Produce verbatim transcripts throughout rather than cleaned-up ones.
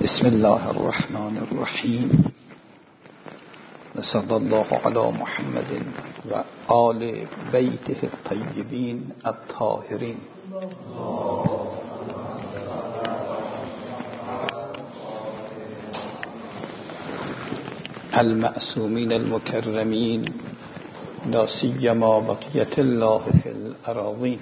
بسم الله الرحمن الرحیم و صلی الله علی محمد و آل بیته الطیبین الطاهرین. المعصومین المکرمین لا سیما بقیة الله فی الاراضین.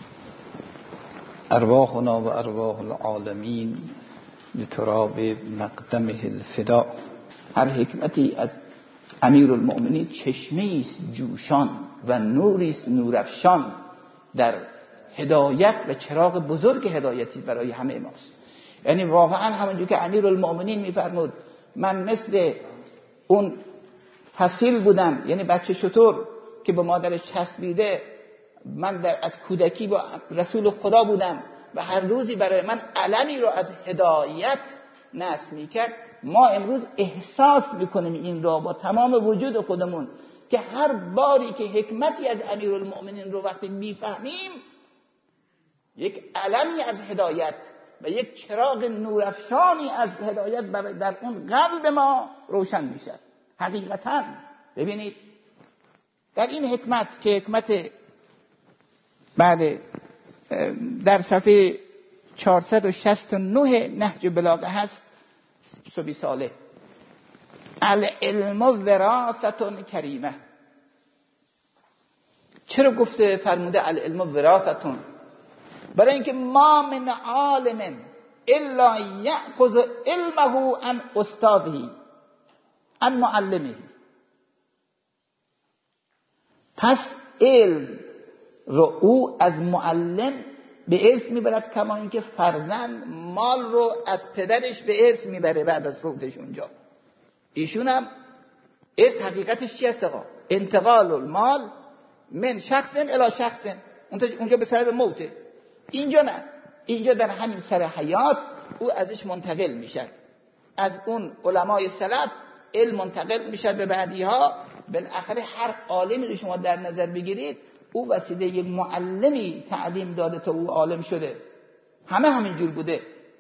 ارواحنا و ارواح العالمین لتراب مقدمه الفداء. هر حکمتی از امیرالمؤمنین چشمه است جوشان و نوری است نورافشان در هدایت و چراغ بزرگ هدایتی برای همه ماست. یعنی واقعا همونجور که امیرالمؤمنین میفرمود من مثل اون فصیل بودم، یعنی بچه شتر که به مادرش چسبیده، من در از کودکی با رسول خدا بودم و هر روزی برای من علمی رو از هدایت نصب میکرد. ما امروز احساس میکنیم این رو با تمام وجود خودمون که هر باری که حکمتی از امیرالمؤمنین رو وقتی میفهمیم، یک علمی از هدایت و یک چراغ نورافشانی از هدایت در اون قلب ما روشن میشه. حقیقتا ببینید در این حکمت که حکمت بعد در صفحه چهارصد و شصت و نه نهج بلاغه هست، سبی ساله العلم وراثة کریمه. چرا گفته فرموده العلم وراثة؟ برای اینکه ما من عالم الا یأخذ علمه عن استاذه عن معلمه. پس علم رو او از معلم به ارث میبرد، کما اینکه فرزند مال رو از پدرش به ارث میبره بعد از فوتش. اونجا ایشون هم ارث حقیقتش چی است آقا؟ انتقال المال من شخص الی شخص. اونجا به سبب موته، اینجا نه، اینجا در همین سر حیات او ازش منتقل میشه. از اون علمای سلف علم منتقل میشه به بعدی ها. بالاخره هر عالمی رو شما در نظر بگیرید، او وسیله یک معلمی تعلیم داده تا او عالم شده. همه همین جور بوده.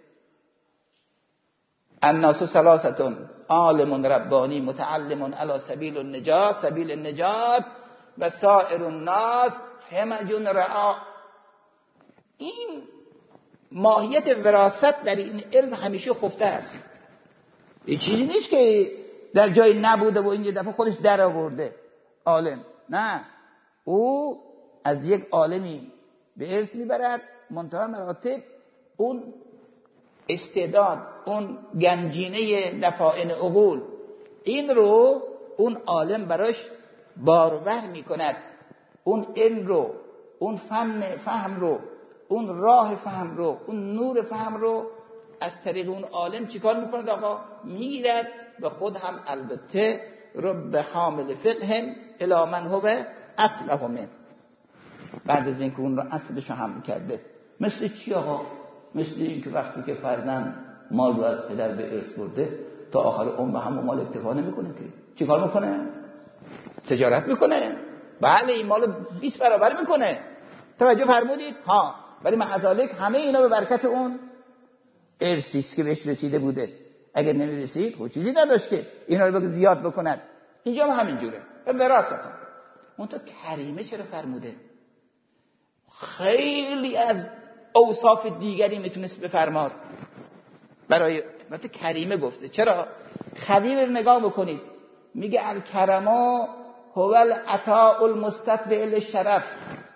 الناس ثلاثه عالم ربانی متعلم علی سبیل النجات سبیل النجات و سائر الناس همج رعا. این ماهیت وراثت در این علم همیشه خفته است. این چیزی نیست که در جای نبوده و این یه دفعه خودش در آورده عالم. نه، او از یک عالمی به ارث میبرد، منتهی مراتب اون استعداد، اون گنجینه دفاعن عقول، این رو اون عالم براش بارور میکند. اون علم رو، اون فن فهم رو، اون راه فهم رو، اون نور فهم رو از طریق اون عالم چیکار میکند آقا؟ میگیرد و خود هم البته رب حامل فقه الی من هو افقه من. بعد از اینکه اون رو اصلش رو هم کرده. مثل چی آقا؟ مثل این که وقتی که فرزند مال رو از پدر به ارث برده، تا آخر عمر هم مال اکتفا نمیکنه که چی کار میکنه؟ تجارت میکنه. بله، این مال بیست برابر میکنه. توجه فرمودید؟ ها. ولی معذالک همه اینا به برکت اون ارثیست که بهش رسیده بوده. اگر نمیرسید خود چیزی نداشت که اینا رو زیاد بکند. اینجا هم همین جوره. وراثت. اون تو کریمه چرا فرموده؟ خیلی از اوصاف دیگری میتونست بفرماد، برای مثلا کریمه گفته. چرا؟ خبیر رو نگاه بکنید، میگه الکرما هو العطاء المستتبع للشرف.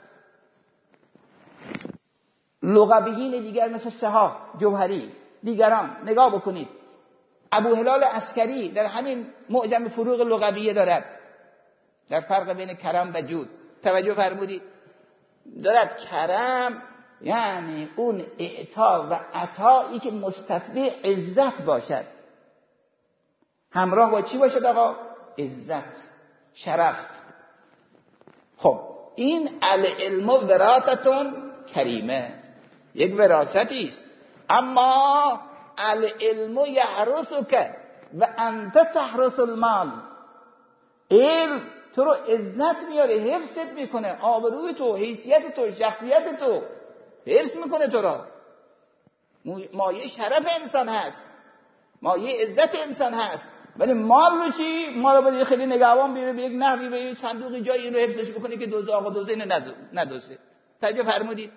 لغویین دیگر مثل سها جوهری دیگران نگاه بکنید. ابو هلال عسکری در همین معجم فروغ لغویه دارد، در فرق بین کرم و جود. توجه فرمودید؟ دارد کرم یعنی اون اعطا و عطایی که مستتبع عزت باشد، همراه با چی باشد آقا؟ عزت، شرف. خب این العلم وراثة کریمه، یک وراثتی است. اما العلم یحرسک و انت تحرس المال. علم تو رو عزت میاره، حفظت میکنه، آبروی تو، حیثیت تو، شخصیت تو حفظ میکنه تو را. مایه شرف انسان هست. مایه عزت انسان هست. ولی مال رو چی؟ مال رو باید خیلی نگهبان بیاره به یک نحوی به یک صندوقی جای این رو حفظش بکنه که دوزه آقا دوزه اینو ندوزه. توجه فرمودید؟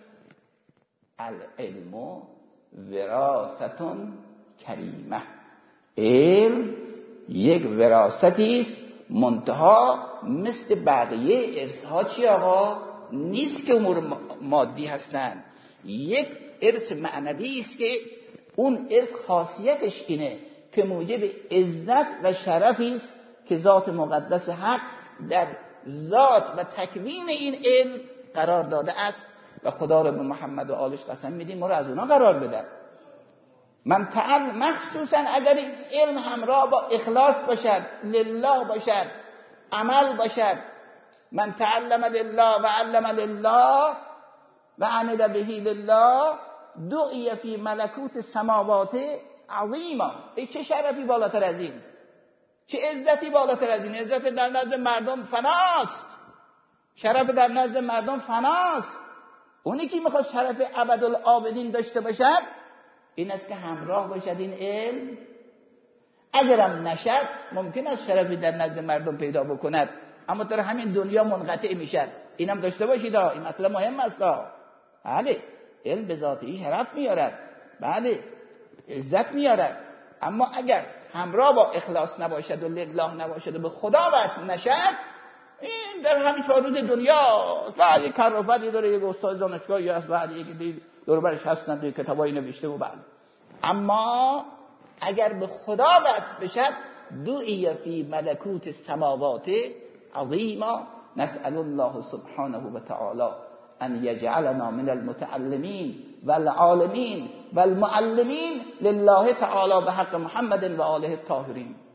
العلم وراثتون کریمه. علم یک وراثتی است، منتها مثل بقیه ارث‌ها چی آقا؟ نیست که امور مادی هستند. یک ارث معنوی است که اون ارث خاصیتش اینه که موجب عزت و شرفی است که ذات مقدس حق در ذات و تکوین این علم قرار داده است و خدا رو به محمد و آلش قسم میدیم ما رو از اونا قرار بده. من تعال مخصوصا اگر این علم همراه با اخلاص باشد، لله باشد، عمل باشد. من تعلم لله و علم لله و عمل به لله دعی فی ملکوت السماوات عظیما. ای چه شرفی بالاتر از این، چه عزتی بالاتر از این. عزت در نزد مردم فناست، شرف در نزد مردم فناست. اونی که میخواد شرف ابدالآبدین داشته باشد این است که همراه باشد این علم. اگرم نشد ممکن است شرفی در نزد مردم پیدا بکند، اما در همین دنیا منقطع میشد. اینم داشته باشید، این مطلب مهم است. بله علم به ذاتی شرف میارد، بله عزت میارد، اما اگر همراه با اخلاص نباشد و لله نباشد و به خدا وصل نشد این در همین چهار روز دنیا بعد یک کرافتی داره، یک استاد دانشگاهی هست، بعد یک دور برش هستن یک کتابایی نوشته و بعد. اما اگر به خدا وصل بشد دعی فی ملکوت السماوات عظیما. نسأل الله سبحانه و تعالی ان یجعلنا من المتعلمین والعالمین والمعلمین لله تعالی بحق محمد و آله الطاهرین.